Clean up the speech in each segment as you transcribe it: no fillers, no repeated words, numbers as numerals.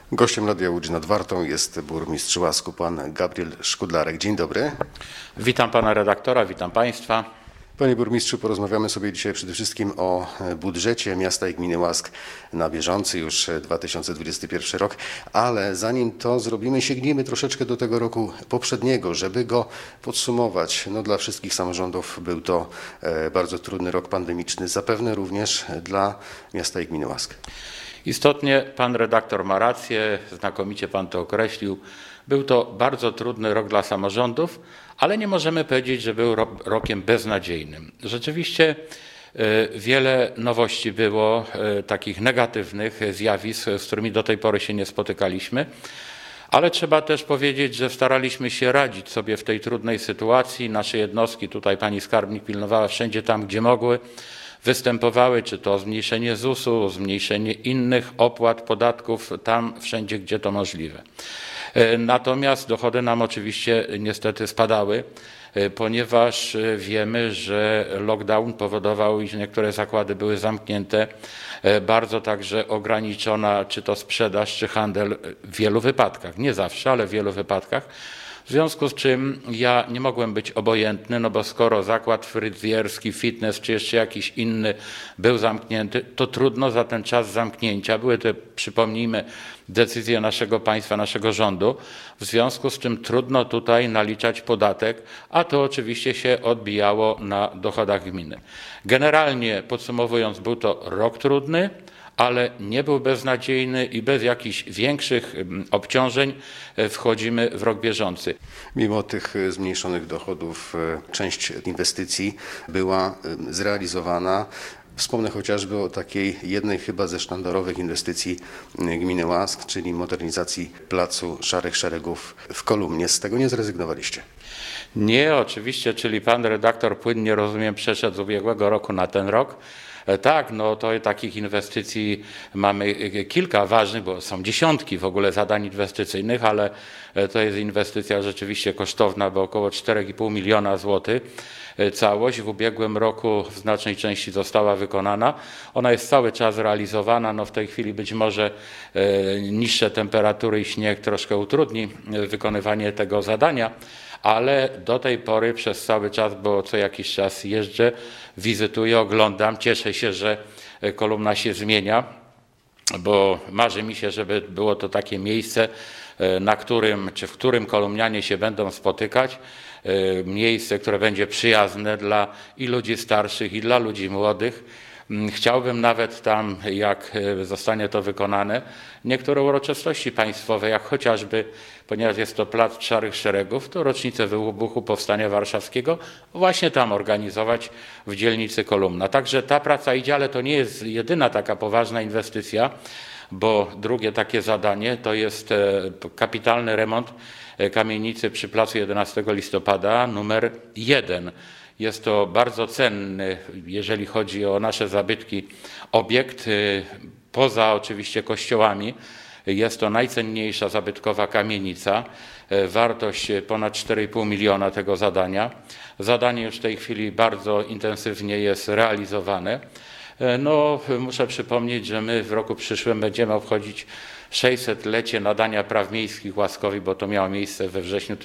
Gościem Radia Łódź nad Wartą jest burmistrz Łasku, pan Gabriel Szkudlarek. Dzień dobry. Witam pana redaktora, witam państwa. Panie burmistrzu, porozmawiamy sobie dzisiaj przede wszystkim o budżecie miasta i gminy Łask na bieżący już 2021 rok, ale zanim to zrobimy, sięgniemy troszeczkę do tego roku poprzedniego, żeby go podsumować. Dla wszystkich samorządów był to bardzo trudny rok pandemiczny, zapewne również dla miasta i gminy Łask. Istotnie pan redaktor ma rację, znakomicie pan to określił. Był to bardzo trudny rok dla samorządów, ale nie możemy powiedzieć, że był rokiem beznadziejnym. Rzeczywiście wiele nowości było, takich negatywnych zjawisk, z którymi do tej pory się nie spotykaliśmy, ale trzeba też powiedzieć, że staraliśmy się radzić sobie w tej trudnej sytuacji. Nasze jednostki, tutaj pani skarbnik pilnowała wszędzie tam, gdzie mogły, występowały, czy to zmniejszenie ZUS-u, zmniejszenie innych opłat, podatków, tam wszędzie, gdzie to możliwe. Natomiast dochody nam oczywiście niestety spadały, ponieważ wiemy, że lockdown powodował, iż niektóre zakłady były zamknięte, bardzo także ograniczona czy to sprzedaż, czy handel w wielu wypadkach, nie zawsze, ale w wielu wypadkach. W związku z czym ja nie mogłem być obojętny, bo skoro zakład fryzjerski, fitness czy jeszcze jakiś inny był zamknięty, to trudno za ten czas zamknięcia. Były te, przypomnijmy, decyzje naszego państwa, naszego rządu, w związku z czym trudno tutaj naliczać podatek, a to oczywiście się odbijało na dochodach gminy. Generalnie podsumowując, był to rok trudny, ale nie był beznadziejny i bez jakichś większych obciążeń wchodzimy w rok bieżący. Mimo tych zmniejszonych dochodów część inwestycji była zrealizowana. Wspomnę chociażby o takiej jednej chyba ze sztandarowych inwestycji gminy Łask, czyli modernizacji placu Szarych Szeregów w Kolumnie. Z tego nie zrezygnowaliście? Nie, oczywiście, czyli pan redaktor płynnie, rozumiem, przeszedł z ubiegłego roku na ten rok. Tak, to takich inwestycji mamy kilka ważnych, bo są dziesiątki w ogóle zadań inwestycyjnych, ale to jest inwestycja rzeczywiście kosztowna, bo około 4,5 miliona złotych. Całość w ubiegłym roku w znacznej części została wykonana. Ona jest cały czas realizowana. W tej chwili być może niższe temperatury i śnieg troszkę utrudni wykonywanie tego zadania, ale do tej pory przez cały czas, bo co jakiś czas jeżdżę, wizytuję, oglądam, cieszę się, że Kolumna się zmienia, bo marzy mi się, żeby było to takie miejsce, w którym kolumnianie się będą spotykać, miejsce, które będzie przyjazne dla i ludzi starszych, i dla ludzi młodych. Chciałbym nawet tam, jak zostanie to wykonane, niektóre uroczystości państwowe, jak chociażby, ponieważ jest to plac Szarych Szeregów, to rocznicę wybuchu Powstania Warszawskiego, właśnie tam organizować w dzielnicy Kolumna. Także ta praca idzie, ale to nie jest jedyna taka poważna inwestycja, bo drugie takie zadanie to jest kapitalny remont kamienicy przy placu 11 listopada numer 1. Jest to bardzo cenny, jeżeli chodzi o nasze zabytki, obiekt. Poza oczywiście kościołami jest to najcenniejsza zabytkowa kamienica. Wartość ponad 4,5 miliona tego zadania. Zadanie już w tej chwili bardzo intensywnie jest realizowane. Muszę przypomnieć, że my w roku przyszłym będziemy obchodzić 600-lecie nadania praw miejskich Łaskowi, bo to miało miejsce we wrześniu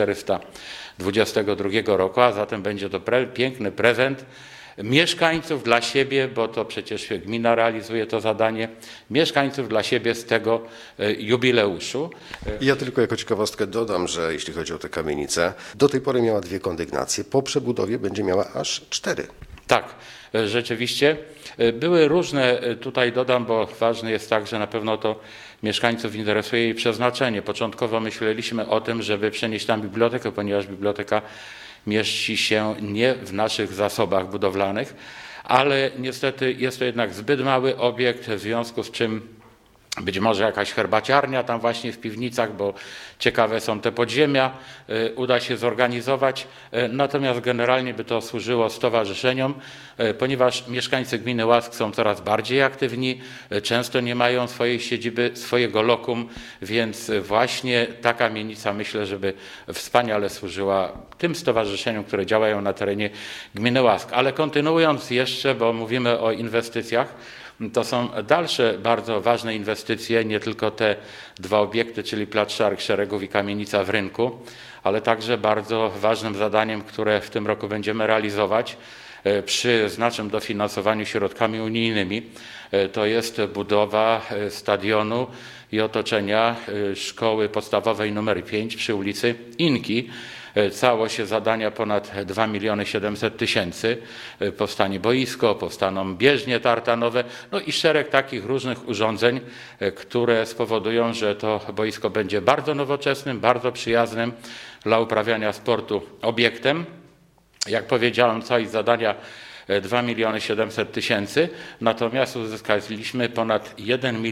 1422 roku, a zatem będzie to piękny prezent mieszkańców dla siebie, bo to przecież gmina realizuje to zadanie, mieszkańców dla siebie z tego jubileuszu. Ja tylko jako ciekawostkę dodam, że jeśli chodzi o tę kamienicę, do tej pory miała 2 kondygnacje, po przebudowie będzie miała aż 4. Tak, rzeczywiście. Były różne, tutaj dodam, bo ważne jest tak, że na pewno to mieszkańców interesuje jej przeznaczenie. Początkowo myśleliśmy o tym, żeby przenieść tam bibliotekę, ponieważ biblioteka mieści się nie w naszych zasobach budowlanych, ale niestety jest to jednak zbyt mały obiekt, w związku z czym być może jakaś herbaciarnia tam właśnie w piwnicach, bo ciekawe są te podziemia, uda się zorganizować. Natomiast generalnie by to służyło stowarzyszeniom, ponieważ mieszkańcy gminy Łask są coraz bardziej aktywni, często nie mają swojej siedziby, swojego lokum, więc właśnie ta kamienica, myślę, żeby wspaniale służyła tym stowarzyszeniom, które działają na terenie gminy Łask. Ale kontynuując jeszcze, bo mówimy o inwestycjach, to są dalsze bardzo ważne inwestycje, nie tylko te dwa obiekty, czyli Plac Szark Szeregów i Kamienica w Rynku, ale także bardzo ważnym zadaniem, które w tym roku będziemy realizować przy znacznym dofinansowaniu środkami unijnymi, to jest budowa stadionu i otoczenia szkoły podstawowej nr 5 przy ulicy Inki. Całość zadania ponad 2 700 000. Powstanie boisko, powstaną bieżnie tartanowe, no i szereg takich różnych urządzeń, które spowodują, że to boisko będzie bardzo nowoczesnym, bardzo przyjaznym dla uprawiania sportu obiektem. Jak powiedziałem, całość zadania 2 700 000, natomiast uzyskaliśmy ponad 1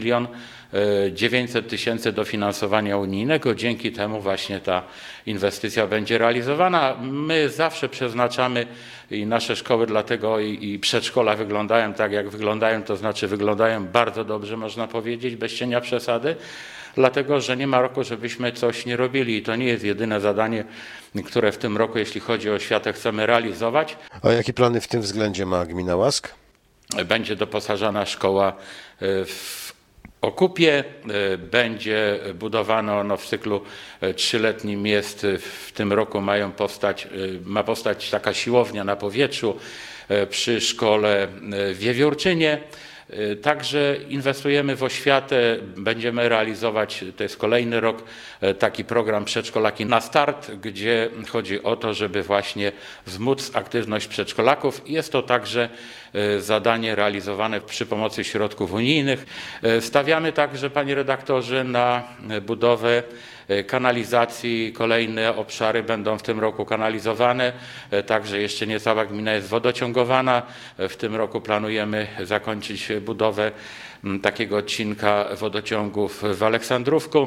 900 000 dofinansowania unijnego. Dzięki temu właśnie ta inwestycja będzie realizowana. My zawsze przeznaczamy i nasze szkoły dlatego i przedszkola wyglądają tak, jak wyglądają, to znaczy wyglądają bardzo dobrze, można powiedzieć, bez cienia przesady, dlatego że nie ma roku, żebyśmy coś nie robili i to nie jest jedyne zadanie, które w tym roku, jeśli chodzi o oświatę, chcemy realizować. A jakie plany w tym względzie ma gmina Łask? Będzie doposażana szkoła w Okupie, będzie budowana w cyklu 3-letnim jest, w tym roku ma powstać taka siłownia na powietrzu przy szkole w Wiewiórczynie. Także inwestujemy w oświatę, będziemy realizować, to jest kolejny rok, taki program Przedszkolaki na start, gdzie chodzi o to, żeby właśnie wzmóc aktywność przedszkolaków. Jest to także zadanie realizowane przy pomocy środków unijnych. Stawiamy także, panie redaktorze, na budowę kanalizacji. Kolejne obszary będą w tym roku kanalizowane. Także jeszcze nie cała gmina jest wodociągowana. W tym roku planujemy zakończyć budowę takiego odcinka wodociągów w Aleksandrówku.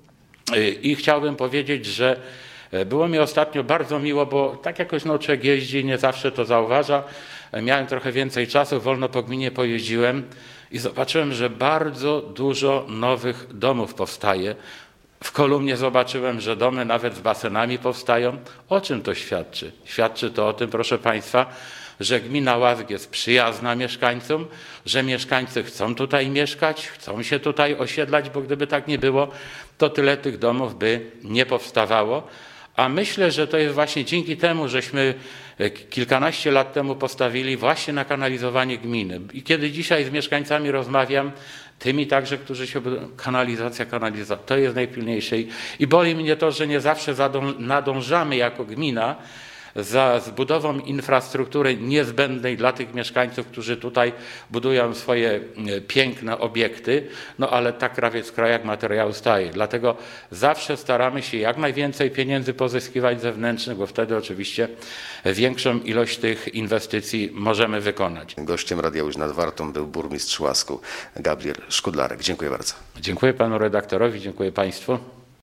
I chciałbym powiedzieć, że było mi ostatnio bardzo miło, bo tak jakoś człowiek jeździ, nie zawsze to zauważa. Miałem trochę więcej czasu, wolno po gminie pojeździłem i zobaczyłem, że bardzo dużo nowych domów powstaje. W Kolumnie zobaczyłem, że domy nawet z basenami powstają. O czym to świadczy? Świadczy to o tym, proszę Państwa, że gmina Łask jest przyjazna mieszkańcom, że mieszkańcy chcą tutaj mieszkać, chcą się tutaj osiedlać, bo gdyby tak nie było, to tyle tych domów by nie powstawało. A myślę, że to jest właśnie dzięki temu, żeśmy kilkanaście lat temu postawili właśnie na kanalizowanie gminy. I kiedy dzisiaj z mieszkańcami rozmawiam, tymi także, którzy się kanalizacja, to jest najpilniejsze. I boli mnie to, że nie zawsze nadążamy jako gmina za zbudową infrastruktury niezbędnej dla tych mieszkańców, którzy tutaj budują swoje piękne obiekty, no ale tak krawiec w krajach materiału staje. Dlatego zawsze staramy się jak najwięcej pieniędzy pozyskiwać zewnętrznych, bo wtedy oczywiście większą ilość tych inwestycji możemy wykonać. Gościem Radia Łódź nad Wartą był burmistrz Łasku Gabriel Szkudlarek. Dziękuję bardzo. Dziękuję panu redaktorowi, dziękuję państwu.